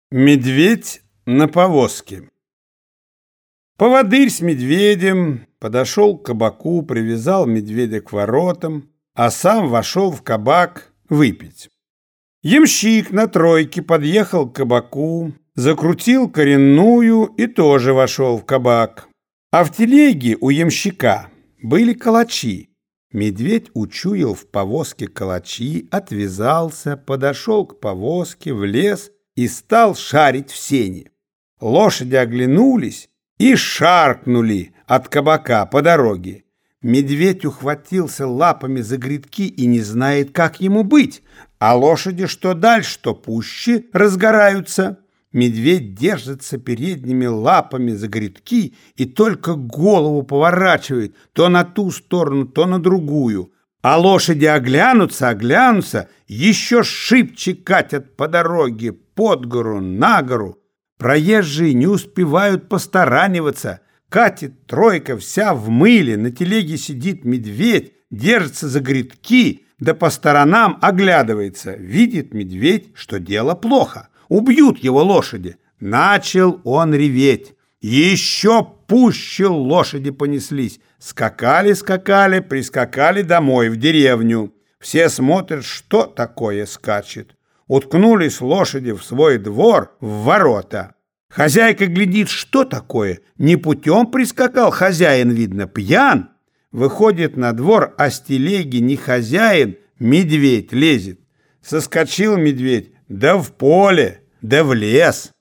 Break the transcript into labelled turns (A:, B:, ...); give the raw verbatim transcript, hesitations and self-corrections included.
A: Медведь на повозке. Поводырь с медведем подошел к кабаку, привязал медведя к воротам, а сам вошел в кабак выпить. Ямщик на тройке подъехал к кабаку, закрутил коренную и тоже вошел в кабак. А в телеге у ямщика были калачи. Медведь учуял в повозке калачи, отвязался, подошел к повозке, влез и стал шарить в сене. Лошади оглянулись и шаркнули от кабака по дороге. Медведь ухватился лапами за грядки и не знает, как ему быть, а лошади что дальше, что пуще разгораются. Медведь держится передними лапами за грядки и только голову поворачивает то на ту сторону, то на другую. А лошади оглянутся, оглянутся, еще шибче катят по дороге, под гору, на гору. Проезжие не успевают постораниваться. Катит тройка вся в мыле, на телеге сидит медведь, держится за грядки, да по сторонам оглядывается. Видит медведь, что дело плохо. Убьют его лошади. Начал он реветь. Еще пуще лошади понеслись. Скакали, скакали, прискакали домой в деревню. Все смотрят, что такое скачет. Уткнулись лошади в свой двор, в ворота. Хозяйка глядит, что такое. Не путем прискакал хозяин, видно, пьян. Выходит на двор, а с телеги не хозяин, медведь лезет. Соскочил медведь, да в поле, да в лес.